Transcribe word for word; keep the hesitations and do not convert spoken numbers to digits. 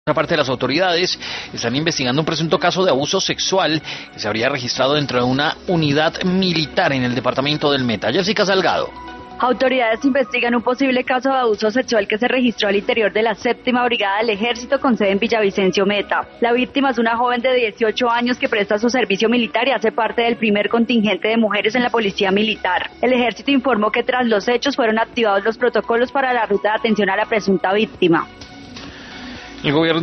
Por parte de las autoridades, están investigando un presunto caso de abuso sexual que se habría registrado dentro de una unidad militar en el departamento del Meta. Jessica Salgado. Autoridades investigan un posible caso de abuso sexual que se registró al interior de la séptima Brigada del Ejército con sede en Villavicencio Meta. La víctima es una joven de dieciocho años que presta su servicio militar y hace parte del primer contingente de mujeres en la Policía Militar. El Ejército informó que tras los hechos fueron activados los protocolos para la ruta de atención a la presunta víctima. El gobierno